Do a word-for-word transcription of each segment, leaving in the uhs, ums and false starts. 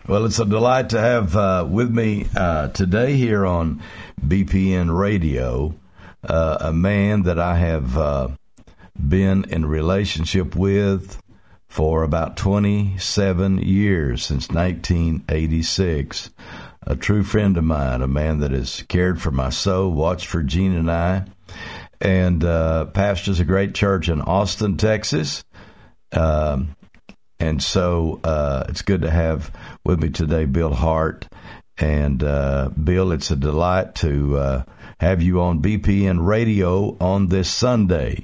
Well, it's a delight to have uh, with me uh, today here on B P N Radio uh, a man that I have uh, been in relationship with for about twenty-seven years, since nineteen eighty-six. A true friend of mine, a man that has cared for my soul, watched for Gene and I, and uh, pastors a great church in Austin, Texas. Um, and so uh, it's good to have with me today Bill Hart. And uh, Bill, it's a delight to uh, have you on B P N Radio on this Sunday.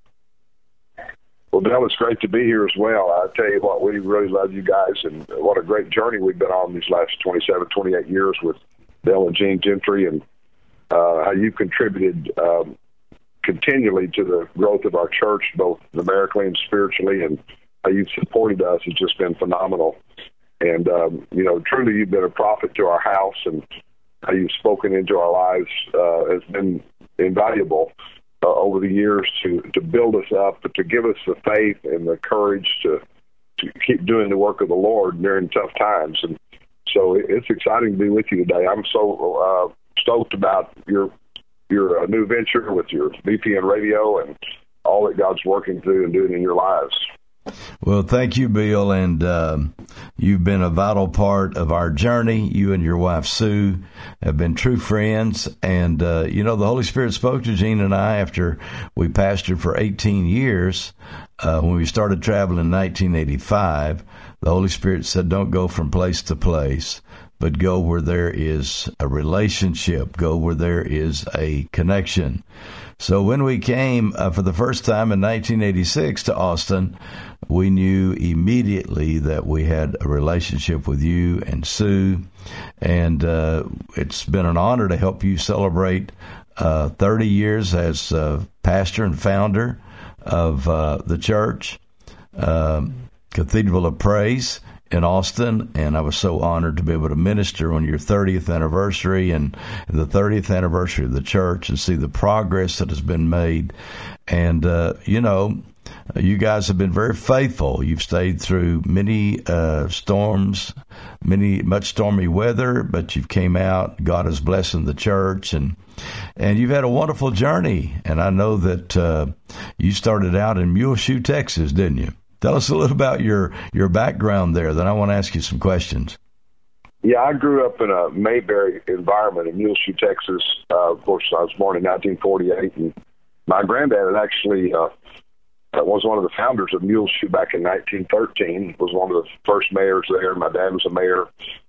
Well, Bill, it's great to be here as well. I tell you what, we really love you guys, and what a great journey we've been on these last twenty-seven, twenty-eight years with Bill and Gene Gentry, and uh, how you've contributed um, continually to the growth of our church, both numerically and spiritually, and how you've supported us has just been phenomenal. And, um, you know, truly you've been a prophet to our house, and how you've spoken into our lives uh, has been invaluable uh, over the years to, to build us up, but to give us the faith and the courage to, to keep doing the work of the Lord during tough times. And so it's exciting to be with you today. I'm so uh, stoked about your your uh, new venture with your B P N Radio and all that God's working through and doing in your lives. Well, thank you, Bill, and um, you've been a vital part of our journey. You and your wife, Sue, have been true friends, and, uh, you know, the Holy Spirit spoke to Gene and I after we pastored for eighteen years. Uh, when we started traveling in nineteen eighty-five, the Holy Spirit said, don't go from place to place, but go where there is a relationship, go where there is a connection. So when we came uh, for the first time in nineteen eighty-six to Austin, we knew immediately that we had a relationship with you and Sue, and uh, it's been an honor to help you celebrate uh, thirty years as uh, pastor and founder of uh, the church, uh, Cathedral of Praise in Austin, and I was so honored to be able to minister on your thirtieth anniversary and the thirtieth anniversary of the church and see the progress that has been made. And, uh, you know, you guys have been very faithful. You've stayed through many uh, storms, many much stormy weather, but you've came out. God is blessing the church, and and you've had a wonderful journey. And I know that uh, you started out in Muleshoe, Texas, didn't you? Tell us a little about your, your background there. Then I want to ask you some questions. Yeah, I grew up in a Mayberry environment in Muleshoe, Texas. Uh, of course, I was born in nineteen forty-eight, and my granddad had actually uh, was one of the founders of Muleshoe back in nineteen thirteen. Was one of the first mayors there. My dad was a mayor.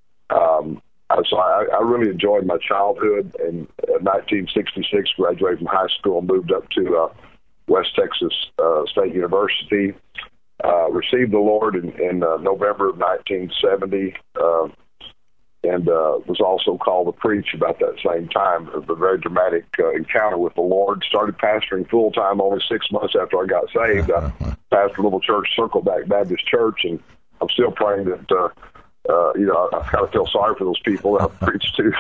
Um, so I, I really enjoyed my childhood. And in nineteen sixty-six, graduated from high school and moved up to uh, West Texas uh, State University. Uh, received the Lord in, in uh, November of nineteen seventy, uh, and uh, was also called to preach about that same time. It was a very dramatic uh, encounter with the Lord. Started pastoring full-time only six months after I got saved. I pastored a little church, Circleback Baptist Church, and I'm still praying that, uh, uh, you know, I, I kind of feel sorry for those people that I preached to.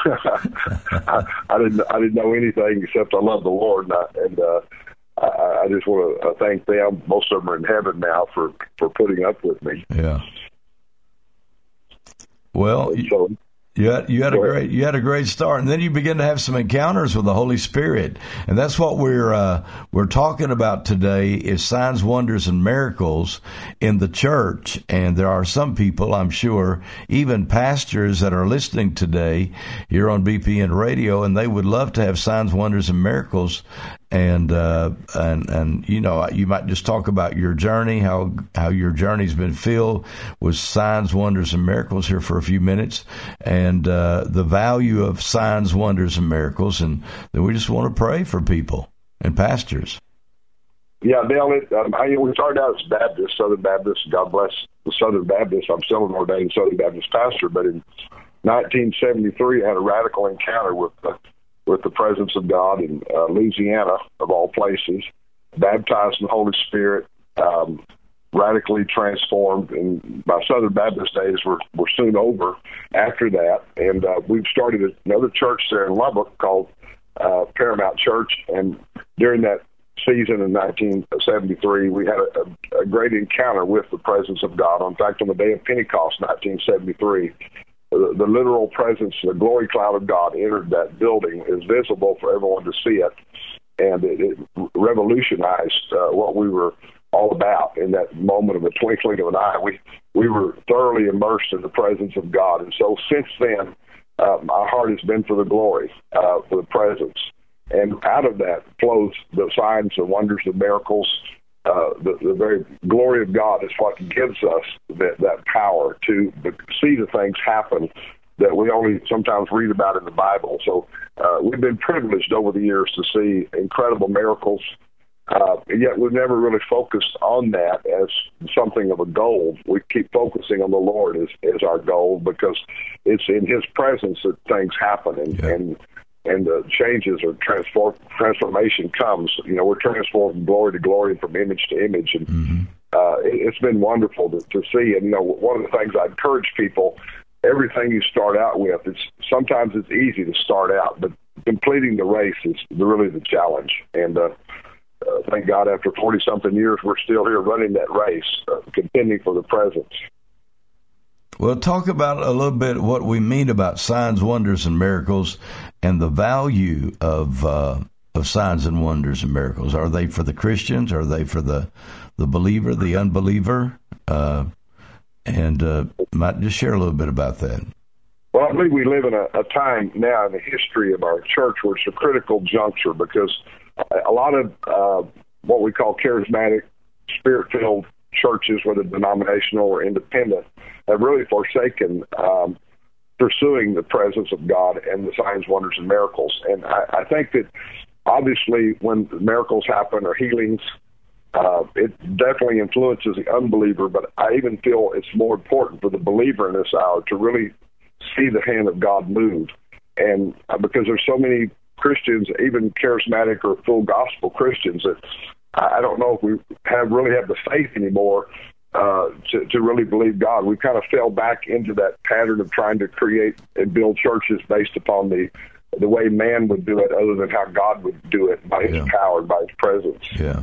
I, I, didn't, I didn't know anything except I love the Lord, and, I, and uh, I, I just want to thank them. Most of them are in heaven now for, for putting up with me. Yeah. Well, so, you had, you had a great you had a great start, and then you begin to have some encounters with the Holy Spirit, and that's what we're uh, we're talking about today is signs, wonders, and miracles in the church. And there are some people, I'm sure, even pastors that are listening today here on B P N Radio, and they would love to have signs, wonders, and miracles. And, uh, and, and, you know, you might just talk about your journey, how, how your journey's been filled with signs, wonders, and miracles here for a few minutes, and, uh, the value of signs, wonders, and miracles. And then we just want to pray for people and pastors. Yeah, Dale, it, um, I, we started out as Baptist, Southern Baptist. God bless the Southern Baptist. I'm still an ordained Southern Baptist pastor, but in nineteen seventy-three, I had a radical encounter with uh, with the presence of God in uh, Louisiana, of all places, baptized in the Holy Spirit, um, radically transformed. And my Southern Baptist days were, were soon over after that. And uh, we've started another church there in Lubbock called uh, Paramount Church. And during that season in nineteen seventy-three, we had a, a great encounter with the presence of God. In fact, on the day of Pentecost, nineteen seventy-three, the, the literal presence, the glory cloud of God entered that building. It was visible for everyone to see it, and it, it revolutionized uh, what we were all about in that moment of the twinkling of an eye. We we were thoroughly immersed in the presence of God, and so since then, uh, my heart has been for the glory, uh, for the presence. And out of that flows the signs, the wonders, the miracles. Uh, the, the very glory of God is what gives us that, that power to see the things happen that we only sometimes read about in the Bible. So uh, we've been privileged over the years to see incredible miracles, uh, yet we've never really focused on that as something of a goal. We keep focusing on the Lord as, as our goal, because it's in His presence that things happen, and, yeah. and and the changes or transform, transformation comes. You know, we're transformed from glory to glory, from image to image, and mm-hmm. uh, it, it's been wonderful to, to see. And, you know, one of the things I encourage people, everything you start out with, it's sometimes it's easy to start out, but completing the race is really the challenge. And uh, uh, thank God, after forty-something years, we're still here running that race, uh, contending for the presence. Well, talk about a little bit what we mean about signs, wonders, and miracles, and the value of uh, of signs and wonders and miracles. Are they for the Christians? Are they for the the believer, the unbeliever? Uh, and uh, might just share a little bit about that. Well, I believe we live in a, a time now in the history of our church where it's a critical juncture, because a lot of uh, what we call charismatic, spirit-filled churches, whether denominational or independent, have really forsaken um, pursuing the presence of God and the signs, wonders, and miracles. And I, I think that obviously when miracles happen or healings, uh, it definitely influences the unbeliever, but I even feel it's more important for the believer in this hour to really see the hand of God move. And uh, because there's so many Christians, even charismatic or full gospel Christians, that I don't know if we have really have the faith anymore uh, to, to really believe God. We kind of fell back into that pattern of trying to create and build churches based upon the the way man would do it, other than how God would do it by His yeah. power, by His presence. Yeah.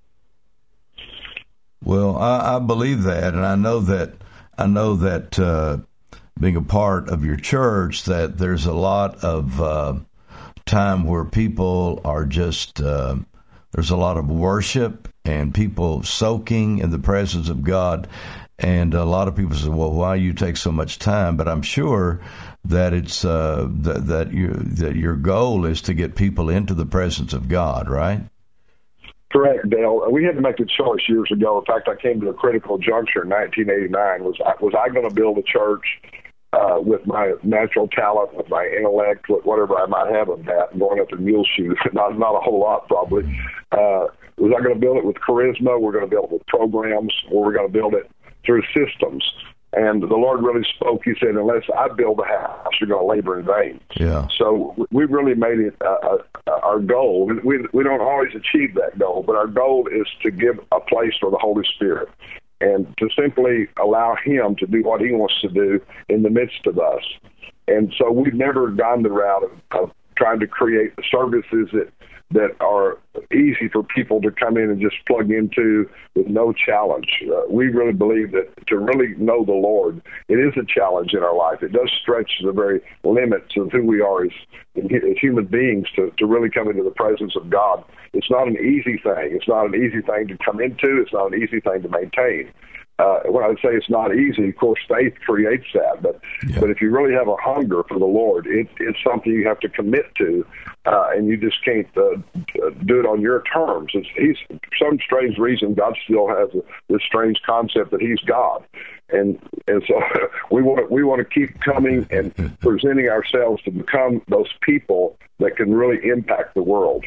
Well, I, I believe that, and I know that I know that uh, being a part of your church, that there's a lot of uh, time where people are just. Uh, There's a lot of worship and people soaking in the presence of God. And a lot of people say, well, why you take so much time? But I'm sure that it's uh, that, that, you, that your goal is to get people into the presence of God, right? Correct, Dale. We had to make a choice years ago. In fact, I came to a critical juncture in nineteen eighty-nine. Was I, was I going to build a church Uh, with my natural talent, with my intellect, whatever I might have of that, going up in mule shoes, not not a whole lot probably. Uh, was I going to build it with charisma? We're going to build it with programs, or we're going to build it through systems. And the Lord really spoke. He said, unless I build a house, you're going to labor in vain. Yeah. So we really made it uh, uh, our goal. We, we don't always achieve that goal, but our goal is to give a place for the Holy Spirit, and to simply allow Him to do what He wants to do in the midst of us. And so we've never gone the route of, of trying to create services that, that are easy for people to come in and just plug into with no challenge. Uh, we really believe that to really know the Lord, it is a challenge in our life. It does stretch the very limits of who we are as, as human beings to, to really come into the presence of God. It's not an easy thing. It's not an easy thing to come into. It's not an easy thing to maintain. Uh, when I would say it's not easy, of course, faith creates that. But yeah. but if you really have a hunger for the Lord, it, it's something you have to commit to, uh, and you just can't uh, do it on your terms. It's, he's for some strange reason, God still has a, this strange concept that He's God, and and so we want to, we want to keep coming and presenting ourselves to become those people that can really impact the world.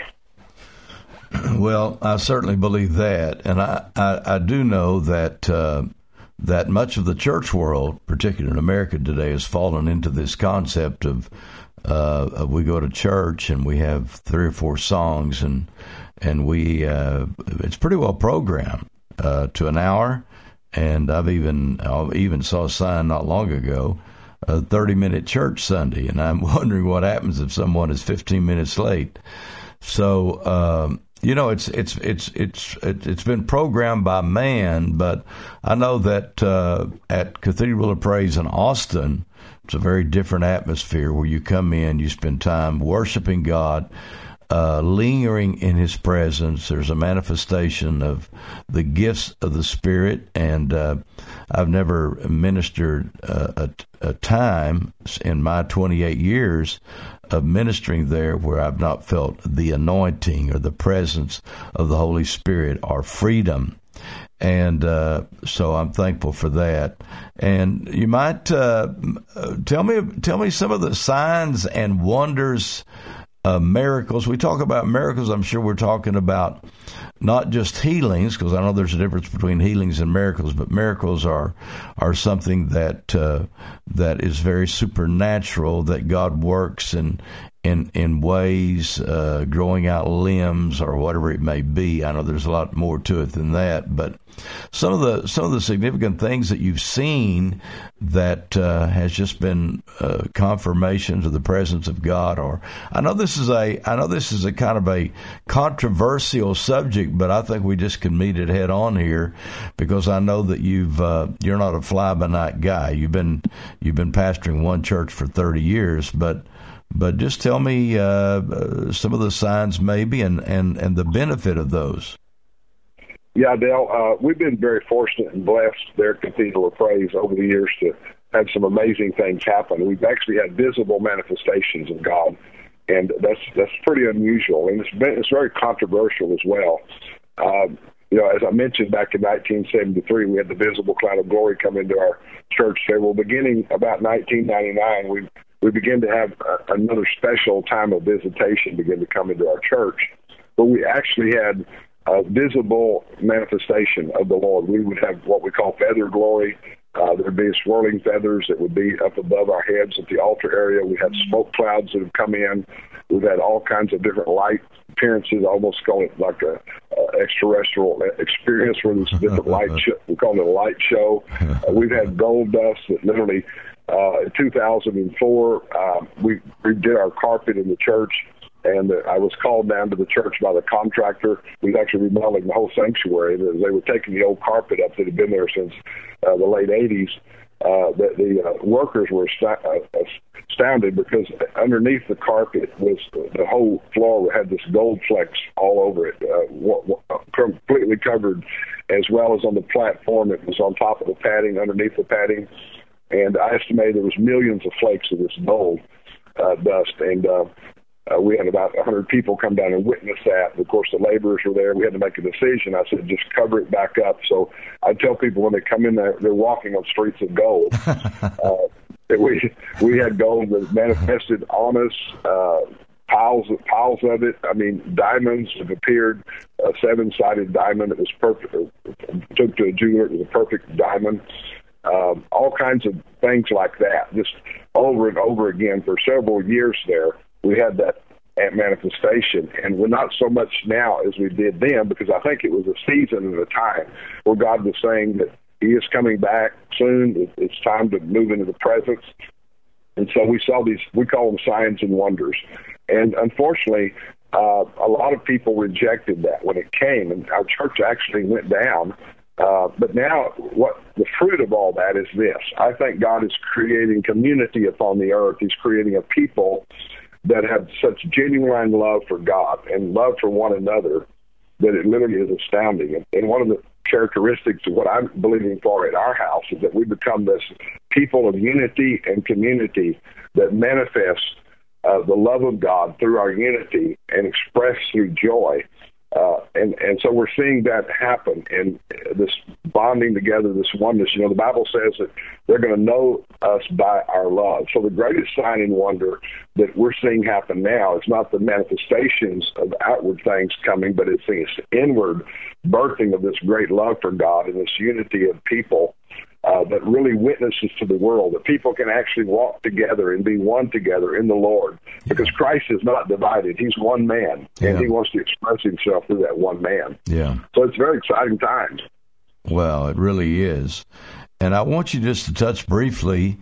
Well, I certainly believe that, and I, I, I do know that uh, that much of the church world, particularly in America today, has fallen into this concept of, uh, of we go to church and we have three or four songs, and and we uh, it's pretty well programmed uh, to an hour, and I've even I even saw a sign not long ago, a thirty-minute church Sunday, and I'm wondering what happens if someone is fifteen minutes late. So. Um, you know, it's it's it's it's it's been programmed by man, but I know that uh, at Cathedral of Praise in Austin, it's a very different atmosphere where you come in, you spend time worshiping God, uh, lingering in His presence. There's a manifestation of the gifts of the Spirit, and uh, I've never ministered uh, a, a time in my twenty-eight years of ministering there where I've not felt the anointing or the presence of the Holy Spirit or freedom. And uh, so I'm thankful for that. And you might uh, tell me tell me some of the signs and wonders, uh, miracles. We talk about miracles. I'm sure we're talking about not just healings, because I know there's a difference between healings and miracles, but miracles are are something that uh, that is very supernatural, that God works in in in ways, uh, growing out limbs or whatever it may be. I know there's a lot more to it than that, but some of the some of the significant things that you've seen that uh, has just been uh, confirmations of the presence of God. Or I know this is a I know this is a kind of a controversial subject, but I think we just can meet it head on here, because I know that you've uh, you're not a fly by night guy. You've been you've been pastoring one church for thirty years, but. But just tell me uh, some of the signs maybe and, and, and the benefit of those. Yeah, Dale, uh, we've been very fortunate and blessed there at Cathedral of Praise over the years to have some amazing things happen. We've actually had visible manifestations of God, and that's that's pretty unusual. And it's been, it's very controversial as well. Uh, you know, as I mentioned, back in nineteen seventy-three, we had the visible cloud of glory come into our church there. Well, beginning about nineteen ninety-nine, we we began to have a, another special time of visitation begin to come into our church, but we actually had a visible manifestation of the Lord. We would have what we call feather glory. Uh, there'd be swirling feathers that would be up above our heads at the altar area. We had smoke clouds that have come in. We've had all kinds of different light appearances, almost call it like a, a extraterrestrial experience where there's different light show. We call it a light show. Uh, we've had gold dust that literally, uh, in two thousand four, uh, we, we did our carpet in the church, and uh, I was called down to the church by the contractor. We was actually remodeling the whole sanctuary. They were taking the old carpet up that had been there since uh, the late eighties. Uh, the the uh, workers were st- uh, astounded because underneath the carpet was the whole floor had this gold flecks all over it, uh, w- w- completely covered, as well as on the platform. It was on top of the padding, underneath the padding, and I estimated there was millions of flakes of this gold uh, dust. And uh, uh, we had about one hundred people come down and witness that. And of course, the laborers were there. We had to make a decision. I said, just cover it back up. So I tell people when they come in there, they're walking on streets of gold. uh, we we had gold that manifested on us, uh, piles of piles of it. I mean, diamonds have appeared. A seven-sided diamond. It was perfect. Took to a jeweler. It was a perfect diamond. Um, all kinds of things like that, just over and over again for several years there. We had that manifestation, and we're not so much now as we did then, because I think it was a season and a time where God was saying that He is coming back soon. It's time to move into the presence. And so we saw these, we call them signs and wonders. And unfortunately, uh, a lot of people rejected that when it came, and our church actually went down. Uh, but now what the fruit of all that is this. I think God is creating community upon the earth. He's creating a people that have such genuine love for God and love for one another that it literally is astounding. And, and one of the characteristics of what I'm believing for at our house is that we become this people of unity and community that manifest uh, the love of God through our unity and express through joy. Uh, and, and so we're seeing that happen, and this bonding together, this oneness. You know, the Bible says that they're going to know us by our love. So the greatest sign and wonder that we're seeing happen now is not the manifestations of outward things coming, but it's this inward birthing of this great love for God and this unity of people uh, that really witnesses to the world, that people can actually walk together and be one together in the Lord, because Christ is not divided. He's one man, and yeah. He wants to express Himself through that one man. Yeah. So it's very exciting times. Well, it really is. And I want you just to touch briefly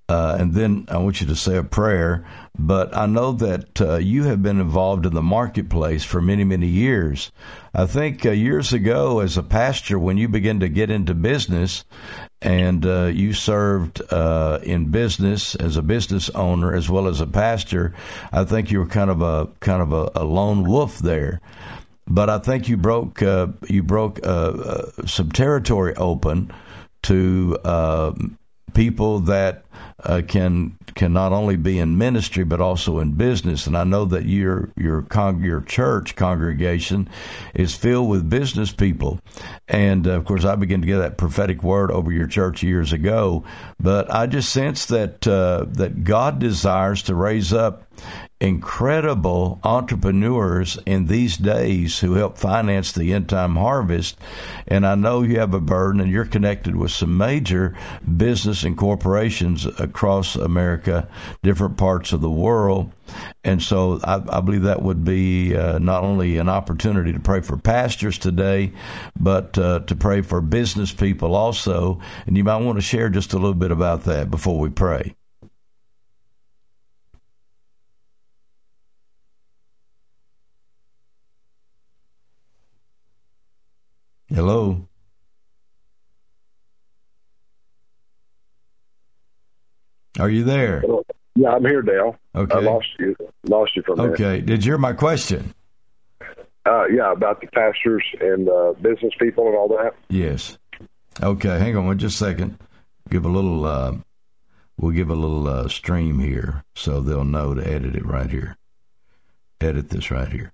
uh, and then I want you to say a prayer. But I know that uh, you have been involved in the marketplace for many, many years. I think uh, years ago as a pastor, when you began to get into business and uh, you served uh, in business as a business owner as well as a pastor, I think you were kind of a kind of a, a lone wolf there. But I think you broke uh, you broke uh, uh, some territory open to uh, people that uh, can can not only be in ministry but also in business. And I know that your your con- your church congregation is filled with business people. And uh, of course, I began to get that prophetic word over your church years ago. But I just sense that uh, that God desires to raise up incredible entrepreneurs in these days who help finance the end time harvest. And I know you have a burden and you're connected with some major business and corporations across America, different parts of the world. And so I, I believe that would be uh, not only an opportunity to pray for pastors today, but uh, to pray for business people also. And you might want to share just a little bit about that before we pray. Hello. Are you there? Yeah, I'm here, Dale. Okay. I lost you. Lost you for a minute. Okay. Did you hear my question? Uh, yeah, about the pastors and uh, business people and all that. Yes. Okay. Hang on one just a second. Give a little. Uh, we'll give a little uh, stream here, so they'll know to edit it right here. Edit this right here.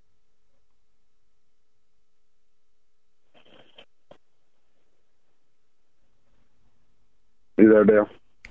You there, Dale?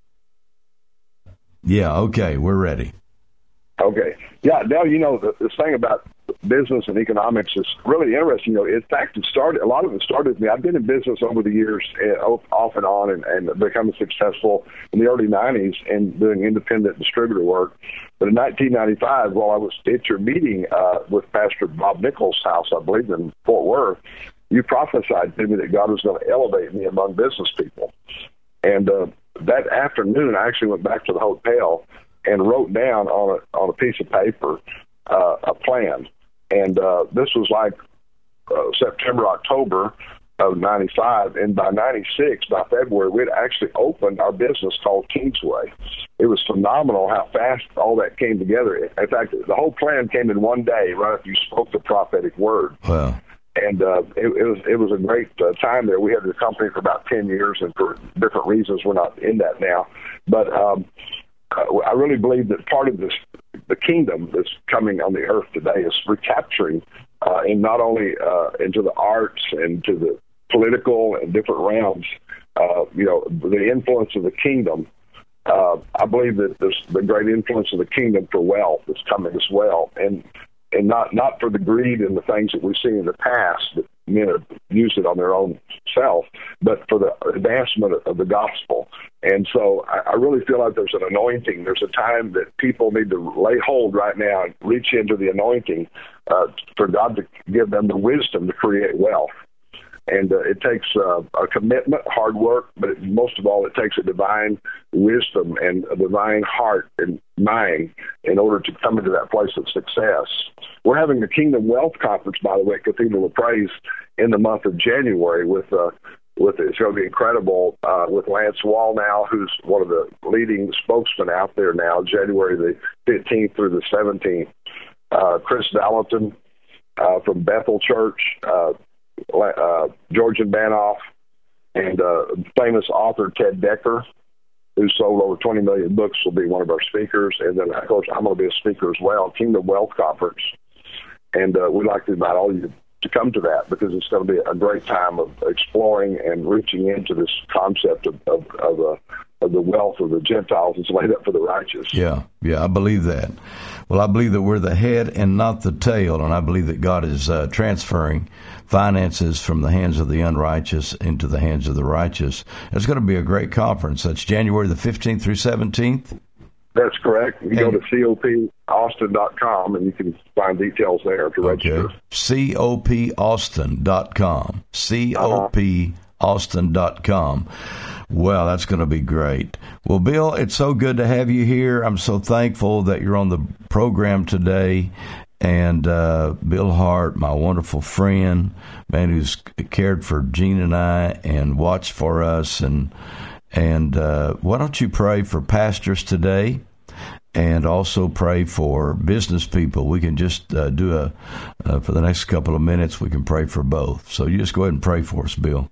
Yeah, okay, we're ready. Okay. Yeah, Dale, you know, the, this thing about business and economics is really interesting. You know, in fact, it started, a lot of it started with me. I've been in business over the years, uh, off and on, and, and become successful in the early nineties and doing independent distributor work. But in nineteen ninety-five, while I was at your meeting uh, with Pastor Bob Nichols' house, I believe in Fort Worth, you prophesied to me that God was going to elevate me among business people. And uh, that afternoon, I actually went back to the hotel and wrote down on a on a piece of paper uh, a plan. And uh, this was like uh, September, October of ninety-five. And by ninety-six, by February, we'd actually opened our business called Kingsway. It was phenomenal how fast all that came together. In fact, the whole plan came in one day right after you spoke the prophetic word. Wow. And uh, it, it was it was a great uh, time there. We had the company for about ten years, and for different reasons, we're not in that now. But um, I really believe that part of this, the kingdom that's coming on the earth today, is recapturing, uh, in not only uh, into the arts and to the political and different realms, uh, you know, the influence of the kingdom. Uh, I believe that there's the great influence of the kingdom for wealth is coming as well, and. And not, not for the greed and the things that we've seen in the past that men have used it on their own self, but for the advancement of the gospel. And so I, I really feel like there's an anointing. There's a time that people need to lay hold right now and reach into the anointing uh, for God to give them the wisdom to create wealth. And uh, it takes uh, a commitment, hard work, but it, most of all, it takes a divine wisdom and a divine heart and mind in order to come into that place of success. We're having the Kingdom Wealth Conference, by the way, at Cathedral of Praise in the month of January. With uh, with it's going to be incredible uh, with Lance Wallnau, who's one of the leading spokesmen out there now, January the fifteenth through the seventeenth. Uh, Chris Valentin uh, from Bethel Church. Uh, Uh, Georgian Banoff, and uh, famous author Ted Decker, who sold over twenty million books, will be one of our speakers. And then, of course, I'm going to be a speaker as well, Kingdom Wealth Conference. And uh, we'd like to invite all of you to come to that, because it's going to be a great time of exploring and reaching into this concept of, of, of, uh, of the wealth of the Gentiles that's laid up for the righteous. Yeah, yeah, I believe that. Well, I believe that we're the head and not the tail, and I believe that God is uh, transferring finances from the hands of the unrighteous into the hands of the righteous. It's going to be a great conference. That's January the fifteenth through seventeenth. That's correct. You can and, go to cop austin dot com, and you can find details there to register. Okay. cop austin dot com. cop austin dot com. Well, that's going to be great. Well, Bill, it's so good to have you here. I'm so thankful that you're on the program today. And uh, Bill Hart, my wonderful friend, man who's cared for Gene and I and watched for us. And and uh, why don't you pray for pastors today, and also pray for business people? We can just uh, do a uh, for the next couple of minutes. We can pray for both. So you just go ahead and pray for us, Bill.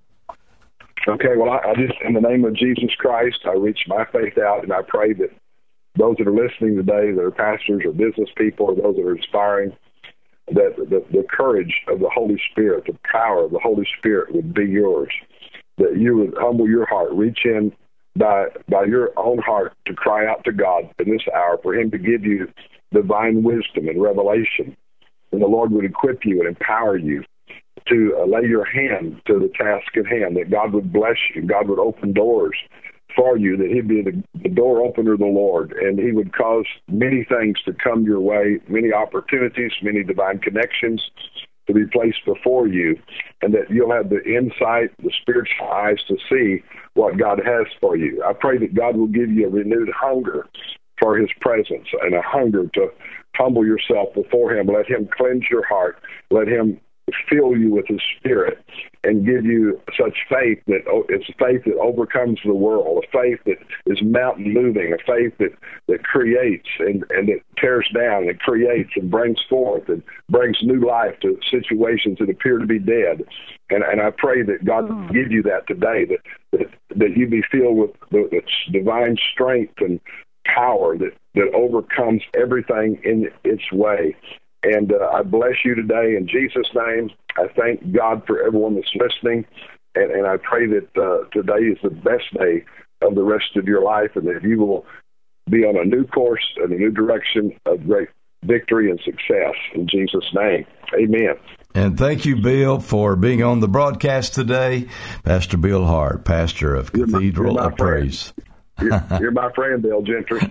Okay. Well, I, I just, in the name of Jesus Christ, I reach my faith out, and I pray that those that are listening today, that are pastors or business people, or those that are inspiring, that the, the courage of the Holy Spirit, the power of the Holy Spirit would be yours, that you would humble your heart, reach in by by your own heart to cry out to God in this hour for him to give you divine wisdom and revelation, and the Lord would equip you and empower you to uh, lay your hand to the task at hand, that God would bless you, God would open doors for you, that he'd be the, the door opener of the Lord, and he would cause many things to come your way, many opportunities, many divine connections to be placed before you, and that you'll have the insight, the spiritual eyes to see what God has for you. I pray that God will give you a renewed hunger for his presence and a hunger to humble yourself before him. Let him cleanse your heart. Let him fill you with his Spirit and give you such faith that it's faith that overcomes the world, a faith that is mountain moving, a faith that, that creates and, and that tears down and creates and brings forth and brings new life to situations that appear to be dead. And, and I pray that God will give you that today, that, that, that you be filled with the, the divine strength and power that, that overcomes everything in its way. And uh, I bless you today in Jesus' name. I thank God for everyone that's listening, and, and I pray that uh, today is the best day of the rest of your life, and that you will be on a new course and a new direction of great victory and success in Jesus' name. Amen. And thank you, Bill, for being on the broadcast today. Pastor Bill Hart, pastor of You're Cathedral my, of Praise. You're, you're my friend, Bill Gentry.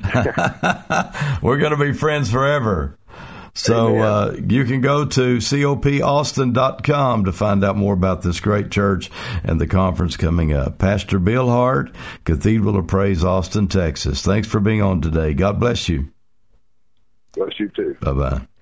We're going to be friends forever. So uh, you can go to cop austin dot com to find out more about this great church and the conference coming up. Pastor Bill Hart, Cathedral of Praise, Austin, Texas. Thanks for being on today. God bless you. Bless you too. Bye-bye.